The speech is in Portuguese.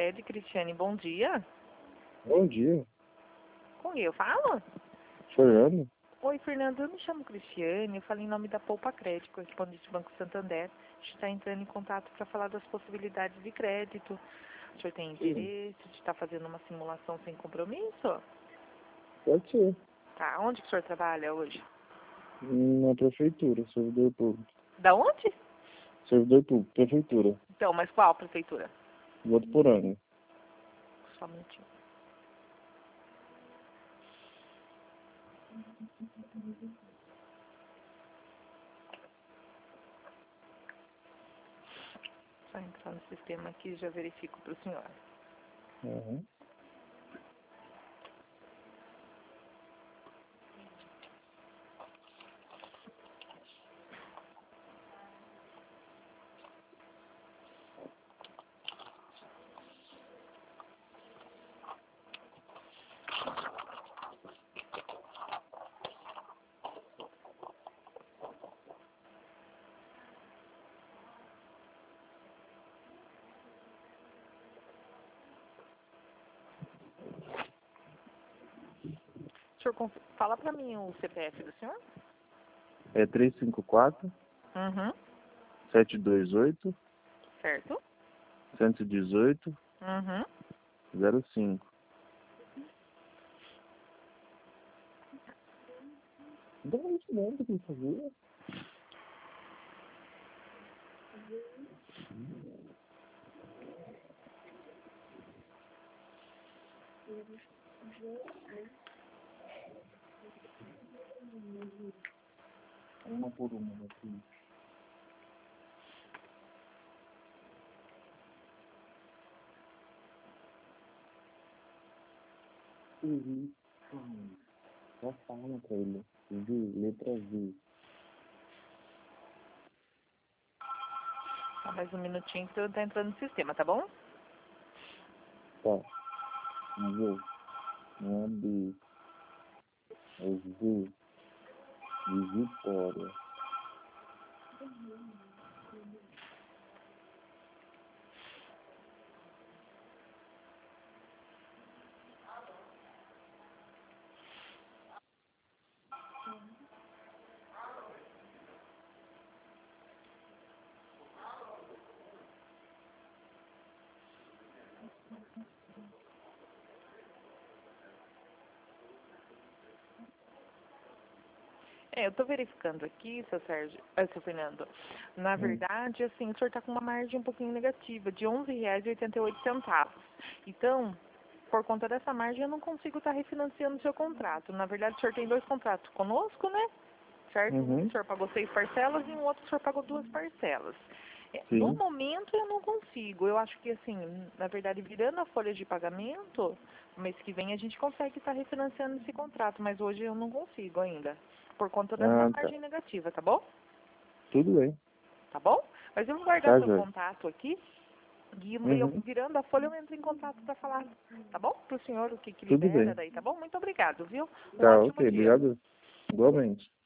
Cred, Cristiane, bom dia. Bom dia, Com quem eu falo? Fernando. Oi, Fernando, eu me chamo Cristiane, eu falo em nome da Poupa Crédito, correspondente do Banco Santander. A gente está entrando em contato para falar das possibilidades de crédito. O senhor tem interesse de estar fazendo uma simulação sem compromisso? Pode ser. Tá, onde que o senhor trabalha hoje? Na prefeitura, servidor público. Da onde? Servidor público, prefeitura. Então, mas qual prefeitura? Votuporanga. Só um minutinho. Só entrar no sistema aqui e já verifico para o senhor. Uhum. O senhor fala para mim o CPF do senhor? É 354 Uhum. 728 Certo? 118 Uhum. 05. Dá isso mesmo que fazer. Uma por uma aqui. Uhum. Já fala pra ele. V, letra V. Tá, mais um minutinho que eu tô entrando no sistema, tá bom? Tá. V. Não é B. É V. De Vitória. Eu tô verificando aqui, seu Sérgio, seu Fernando. Na verdade, assim, o senhor tá com uma margem um pouquinho negativa, de R$ 11,88. Então, por conta dessa margem, eu não consigo estar refinanciando o seu contrato. Na verdade, o senhor tem 2 contratos conosco, né? Certo? Um o senhor pagou 6 parcelas e um outro o senhor pagou 2 parcelas. No Sim. momento eu não consigo. Eu acho que assim, na verdade, virando a folha de pagamento, no mês que vem a gente consegue estar refinanciando esse contrato, mas hoje eu não consigo ainda. Por conta dessa Ah, tá. margem negativa, tá bom? Tudo bem. Tá bom? Mas eu vou guardar Tá, seu Jorge. contato aqui e Uhum. virando a folha eu entro em contato para falar, tá bom? Pro senhor o que Tudo libera bem. daí, tá bom? Muito obrigado, viu? Um Tá, ótimo ok. dia. Obrigado. Igualmente.